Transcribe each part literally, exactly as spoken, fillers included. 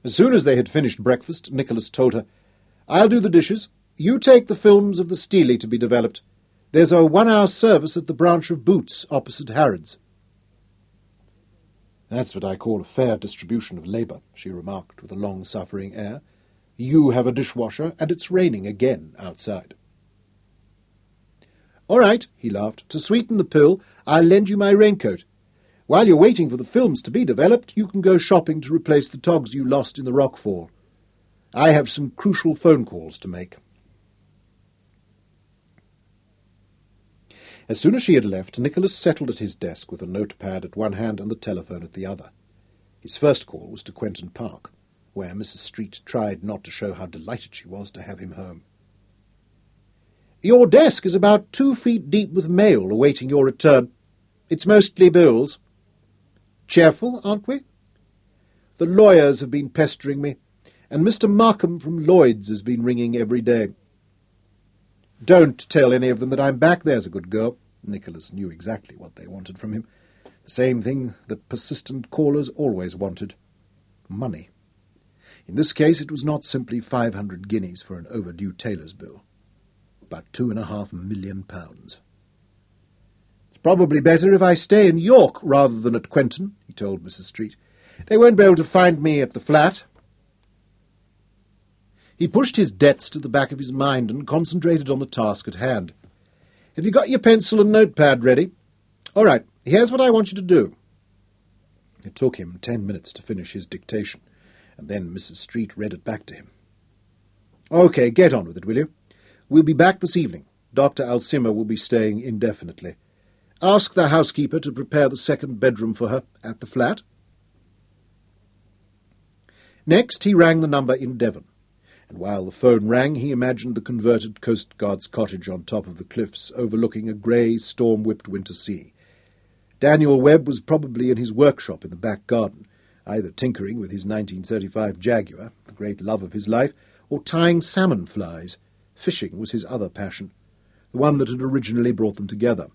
As soon as they had finished breakfast, Nicholas told her, "I'll do the dishes. You take the films of the Steely to be developed. There's a one-hour service at the branch of Boots opposite Harrods." "That's what I call a fair distribution of labour," she remarked with a long-suffering air. "You have a dishwasher, and it's raining again outside." "All right," he laughed. "To sweeten the pill, I'll lend you my raincoat. While you're waiting for the films to be developed, you can go shopping to replace the togs you lost in the rockfall. I have some crucial phone calls to make." As soon as she had left, Nicholas settled at his desk with a notepad at one hand and the telephone at the other. His first call was to Quentin Park, where Missus Street tried not to show how delighted she was to have him home. "Your desk is about two feet deep with mail awaiting your return. It's mostly bills. Cheerful, aren't we? The lawyers have been pestering me, and Mister Markham from Lloyd's has been ringing every day. Don't tell any of them that I'm back, there's a good girl." Nicholas knew exactly what they wanted from him. The same thing that persistent callers always wanted. Money. In this case it was not simply five hundred guineas for an overdue tailor's bill, but two and a half million pounds. "It's probably better if I stay in York rather than at Quentin," he told Missus Street. "They won't be able to find me at the flat." He pushed his debts to the back of his mind and concentrated on the task at hand. "Have you got your pencil and notepad ready? All right, here's what I want you to do." It took him ten minutes to finish his dictation, and then Missus Street read it back to him. "OK, get on with it, will you? We'll be back this evening. Doctor Alcima will be staying indefinitely. Ask the housekeeper to prepare the second bedroom for her at the flat." Next he rang the number in Devon, and while the phone rang he imagined the converted Coast Guard's cottage on top of the cliffs overlooking a grey, storm-whipped winter sea. Daniel Webb was probably in his workshop in the back garden, either tinkering with his nineteen thirty-five Jaguar, the great love of his life, or tying salmon flies. Fishing was his other passion, the one that had originally brought them together.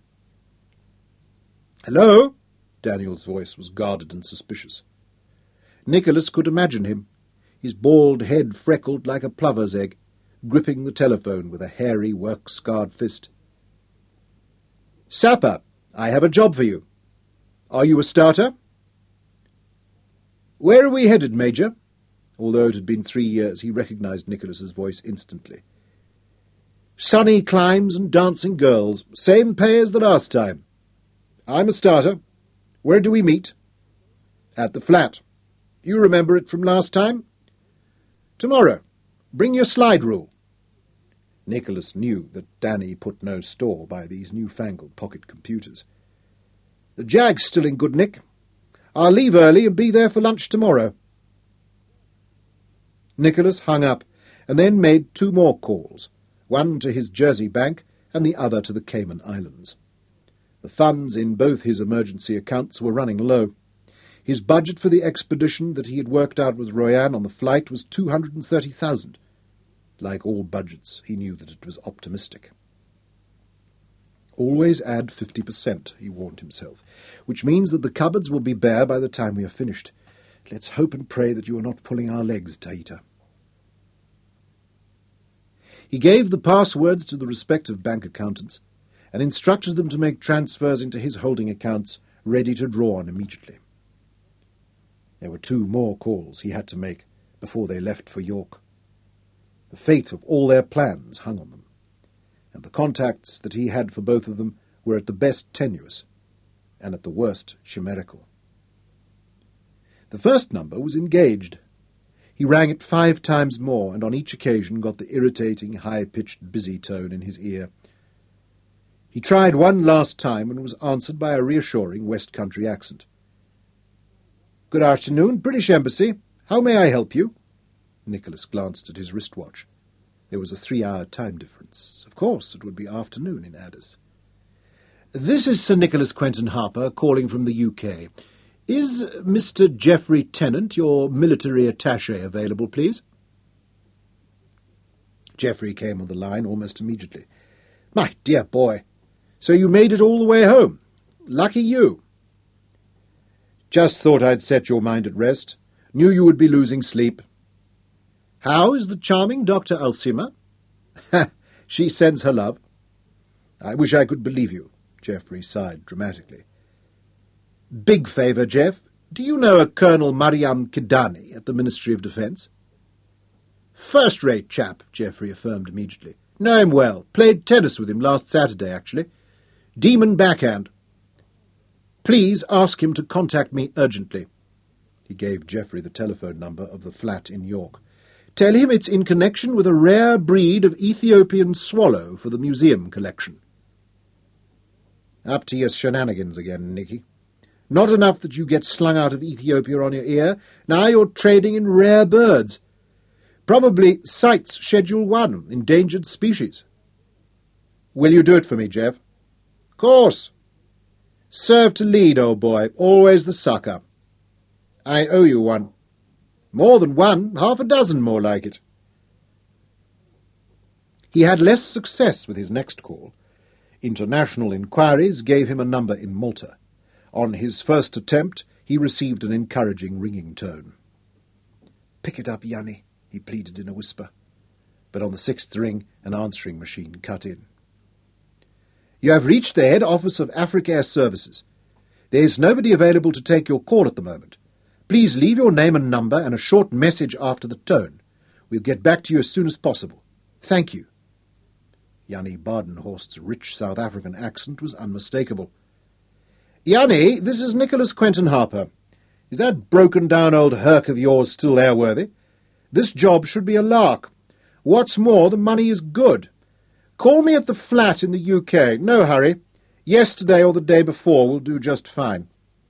"Hello?" Daniel's voice was guarded and suspicious. Nicholas could imagine him, his bald head freckled like a plover's egg, gripping the telephone with a hairy, work-scarred fist. "Sapper, I have a job for you. Are you a starter?" "Where are we headed, Major?" Although it had been three years, he recognised Nicholas's voice instantly. "Sunny climes and dancing girls. Same pay as the last time. I'm a starter. Where do we meet?" "At the flat. You remember it from last time?" "Tomorrow. Bring your slide rule." Nicholas knew that Danny put no store by these newfangled pocket computers. "The Jag's still in good nick. I'll leave early and be there for lunch tomorrow." Nicholas hung up and then made two more calls, one to his Jersey bank and the other to the Cayman Islands. The funds in both his emergency accounts were running low. His budget for the expedition that he had worked out with Royan on the flight was two hundred and thirty thousand. Like all budgets, he knew that it was optimistic. "Always add fifty percent, he warned himself, "which means that the cupboards will be bare by the time we are finished. Let's hope and pray that you are not pulling our legs, Taita." He gave the passwords to the respective bank accountants and instructed them to make transfers into his holding accounts, ready to draw on immediately. There were two more calls he had to make before they left for York. The fate of all their plans hung on them, and the contacts that he had for both of them were at the best tenuous, and at the worst chimerical. The first number was engaged. He rang it five times more, and on each occasion got the irritating, high-pitched, busy tone in his ear. He tried one last time and was answered by a reassuring West Country accent. "Good afternoon, British Embassy. How may I help you?" Nicholas glanced at his wristwatch. There was a three-hour time difference. Of course, it would be afternoon in Addis. "This is Sir Nicholas Quentin Harper, calling from the U K. Is Mister Geoffrey Tennant, your military attaché, available, please?" Geoffrey came on the line almost immediately. "My dear boy, so you made it all the way home. Lucky you." "Just thought I'd set your mind at rest. Knew you would be losing sleep. How is the charming Doctor Alcima? She sends her love. I wish I could believe you, Geoffrey sighed dramatically. Big favour, Jeff. Do you know a Colonel Mariam Kidani at the Ministry of Defence? First-rate chap, Geoffrey affirmed immediately. Know him well. Played tennis with him last Saturday, actually. Demon backhand. Please ask him to contact me urgently. He gave Geoffrey the telephone number of the flat in York. Tell him it's in connection with a rare breed of Ethiopian swallow for the museum collection. Up to your shenanigans again, Nicky. Not enough that you get slung out of Ethiopia on your ear. Now you're trading in rare birds. Probably CITES Schedule one, endangered species. Will you do it for me, Jeff? Course. Serve to lead, old boy. Always the sucker. I owe you one. More than one, half a dozen more like it. He had less success with his next call. International inquiries gave him a number in Malta. On his first attempt, he received an encouraging ringing tone. Pick it up, Yanni, he pleaded in a whisper. But on the sixth ring, an answering machine cut in. You have reached the head office of Africair Services. There is nobody available to take your call at the moment. Please leave your name and number and a short message after the tone. We'll get back to you as soon as possible. Thank you. Yanni Badenhorst's rich South African accent was unmistakable. Yanni, this is Nicholas Quentin Harper. Is that broken-down old Herc of yours still airworthy? This job should be a lark. What's more, the money is good. Call me at the flat in the U K. No hurry. Yesterday or the day before will do just fine.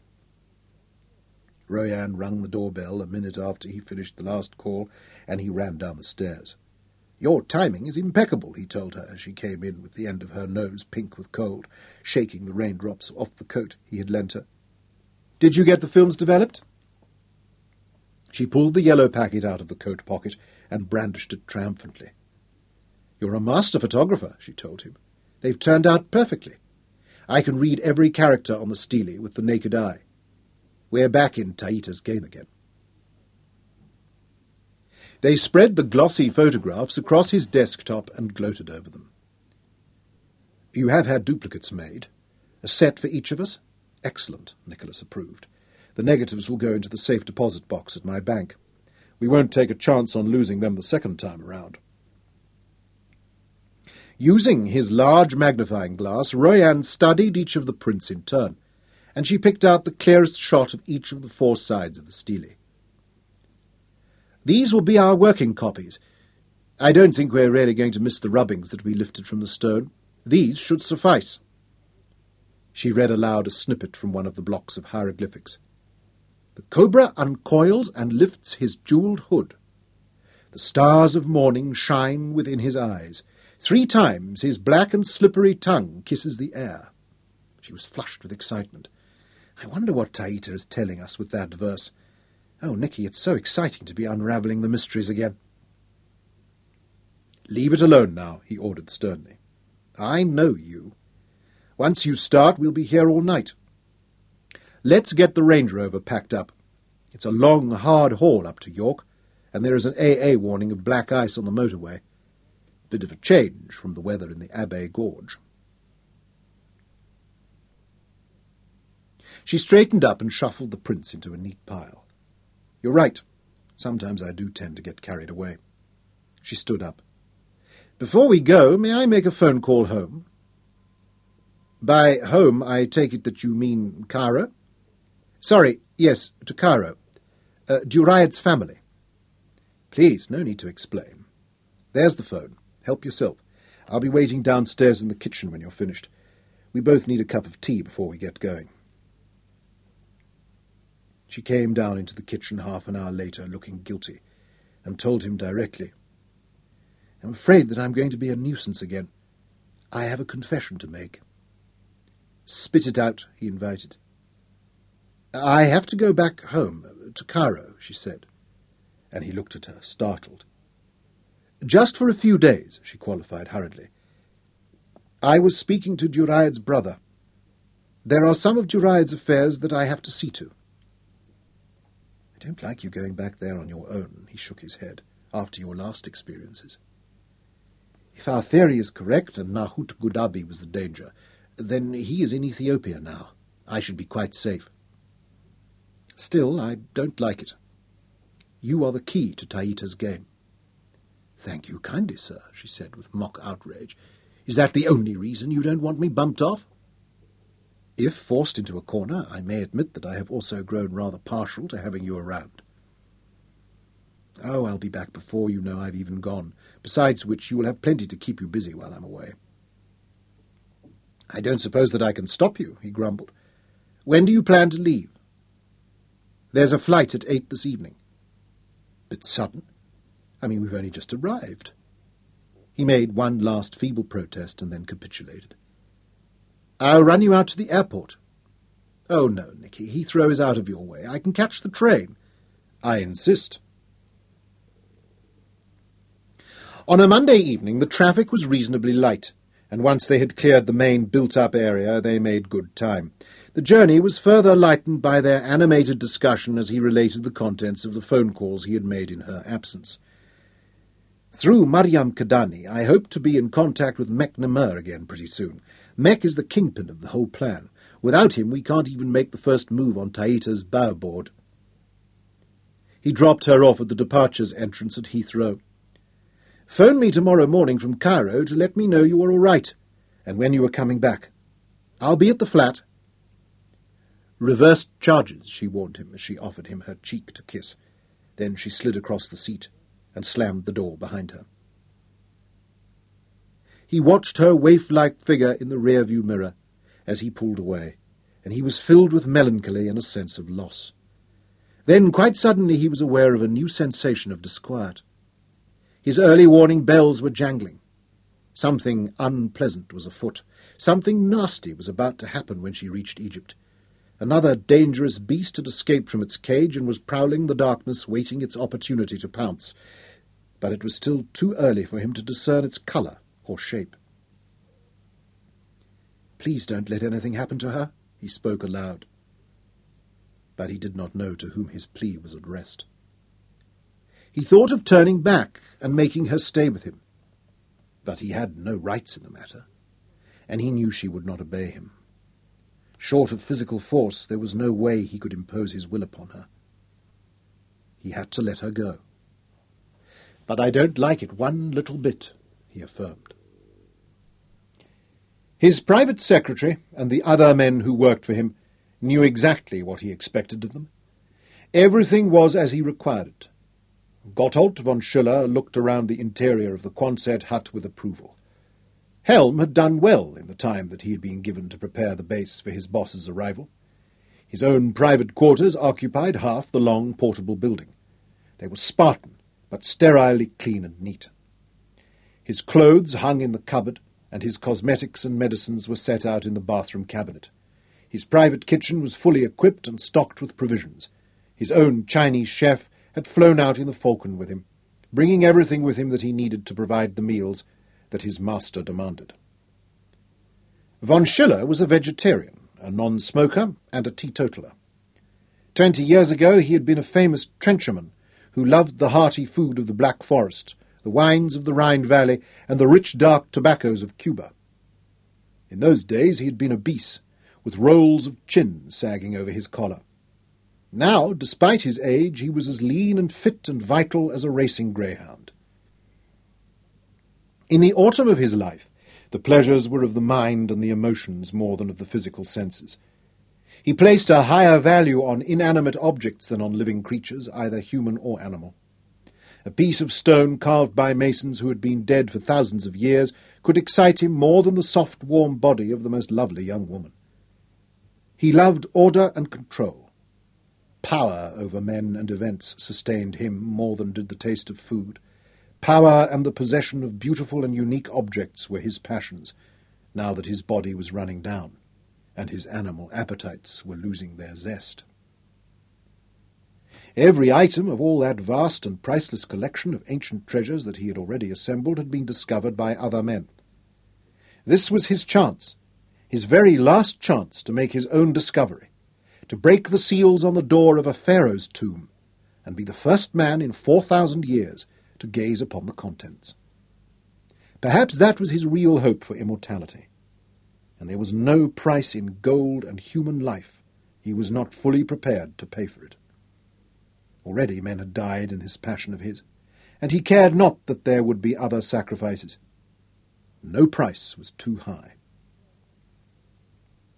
Royan rung the doorbell a minute after he finished the last call, and he ran down the stairs. Your timing is impeccable, he told her as she came in with the end of her nose pink with cold, shaking the raindrops off the coat he had lent her. Did you get the films developed? She pulled the yellow packet out of the coat pocket and brandished it triumphantly. You're a master photographer, she told him. They've turned out perfectly. I can read every character on the stele with the naked eye. We're back in Taita's game again. They spread the glossy photographs across his desktop and gloated over them. You have had duplicates made. A set for each of us? Excellent, Nicholas approved. The negatives will go into the safe deposit box at my bank. We won't take a chance on losing them the second time around. Using his large magnifying glass, Royan studied each of the prints in turn, and she picked out the clearest shot of each of the four sides of the stele. These will be our working copies. I don't think we're really going to miss the rubbings that we lifted from the stone. These should suffice. She read aloud a snippet from one of the blocks of hieroglyphics. The cobra uncoils and lifts his jewelled hood. The stars of morning shine within his eyes. Three times his black and slippery tongue kisses the air. She was flushed with excitement. I wonder what Taita is telling us with that verse. Oh, Nicky, it's so exciting to be unravelling the mysteries again. Leave it alone now, he ordered sternly. I know you. Once you start, we'll be here all night. Let's get the Range Rover packed up. It's a long, hard haul up to York, and there is an A A warning of black ice on the motorway. Bit of a change from the weather in the Abbaye Gorge. She straightened up and shuffled the prints into a neat pile. You're right. Sometimes I do tend to get carried away. She stood up. Before we go, may I make a phone call home? By home, I take it that you mean Cairo? Sorry, yes, to Cairo. Uh, Duriad's family. Please, no need to explain. There's the phone. Help yourself. I'll be waiting downstairs in the kitchen when you're finished. We both need a cup of tea before we get going. She came down into the kitchen half an hour later, looking guilty, and told him directly. I'm afraid that I'm going to be a nuisance again. I have a confession to make. Spit it out, he invited. I have to go back home, to Cairo, she said, and he looked at her, startled. Just for a few days, she qualified hurriedly. I was speaking to Duriad's brother. There are some of Duriad's affairs that I have to see to. I don't like you going back there on your own, he shook his head, after your last experiences. If our theory is correct and Nahut Gudabi was the danger, then he is in Ethiopia now. I should be quite safe. Still, I don't like it. You are the key to Taita's game. Thank you kindly, sir, she said with mock outrage. Is that the only reason you don't want me bumped off? If forced into a corner, I may admit that I have also grown rather partial to having you around. Oh, I'll be back before you know I've even gone, besides which you will have plenty to keep you busy while I'm away. I don't suppose that I can stop you, he grumbled. When do you plan to leave? There's a flight at eight this evening. Bit sudden. I mean, we've only just arrived. He made one last feeble protest and then capitulated. I'll run you out to the airport. Oh, no, Nicky, Heathrow is out of your way. I can catch the train. I insist. On a Monday evening, the traffic was reasonably light, and once they had cleared the main built-up area, they made good time. The journey was further lightened by their animated discussion as he related the contents of the phone calls he had made in her absence. Through Mariam Kadani, I hope to be in contact with Mek Namur again pretty soon. Mek is the kingpin of the whole plan. Without him, we can't even make the first move on Taita's bow-board. He dropped her off at the departures entrance at Heathrow. Phone me tomorrow morning from Cairo to let me know you are all right, and when you are coming back. I'll be at the flat. Reversed charges, she warned him as she offered him her cheek to kiss. Then she slid across the seat and slammed the door behind her. He watched her waif-like figure in the rear-view mirror as he pulled away, and he was filled with melancholy and a sense of loss. Then, quite suddenly, he was aware of a new sensation of disquiet. His early warning bells were jangling. Something unpleasant was afoot. Something nasty was about to happen when she reached Egypt. Another dangerous beast had escaped from its cage and was prowling the darkness, waiting its opportunity to pounce. But it was still too early for him to discern its colour or shape. Please don't let anything happen to her, he spoke aloud. But he did not know to whom his plea was addressed. He thought of turning back and making her stay with him. But he had no rights in the matter, and he knew she would not obey him. Short of physical force, there was no way he could impose his will upon her. He had to let her go. But I don't like it one little bit, he affirmed. His private secretary and the other men who worked for him knew exactly what he expected of them. Everything was as he required it. Gotthold von Schüller looked around the interior of the Quonset hut with approval. Helm had done well in the time that he had been given to prepare the base for his boss's arrival. His own private quarters occupied half the long portable building. They were Spartan, but sterilely clean and neat. His clothes hung in the cupboard, and his cosmetics and medicines were set out in the bathroom cabinet. His private kitchen was fully equipped and stocked with provisions. His own Chinese chef had flown out in the Falcon with him, bringing everything with him that he needed to provide the meals that his master demanded. Von Schüller was a vegetarian, a non-smoker, and a teetotaler. Twenty years ago he had been a famous trencherman who loved the hearty food of the Black Forest, the wines of the Rhine Valley, and the rich dark tobaccos of Cuba. In those days he had been obese, with rolls of chin sagging over his collar. Now, despite his age, he was as lean and fit and vital as a racing greyhound. In the autumn of his life, the pleasures were of the mind and the emotions more than of the physical senses. He placed a higher value on inanimate objects than on living creatures, either human or animal. A piece of stone carved by masons who had been dead for thousands of years could excite him more than the soft, warm body of the most lovely young woman. He loved order and control. Power over men and events sustained him more than did the taste of food. Power and the possession of beautiful and unique objects were his passions, now that his body was running down, and his animal appetites were losing their zest. Every item of all that vast and priceless collection of ancient treasures that he had already assembled had been discovered by other men. This was his chance, his very last chance to make his own discovery, to break the seals on the door of a pharaoh's tomb, and be the first man in four thousand years to gaze upon the contents. Perhaps that was his real hope for immortality, and there was no price in gold and human life he was not fully prepared to pay for it. Already men had died in this passion of his, and he cared not that there would be other sacrifices. No price was too high.